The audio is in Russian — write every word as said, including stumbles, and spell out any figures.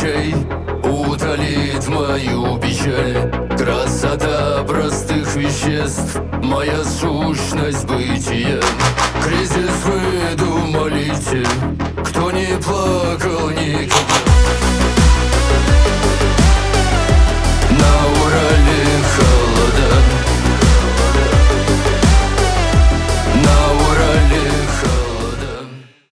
очей утолит мою печаль. Красота простых веществ, моя сущность бытия.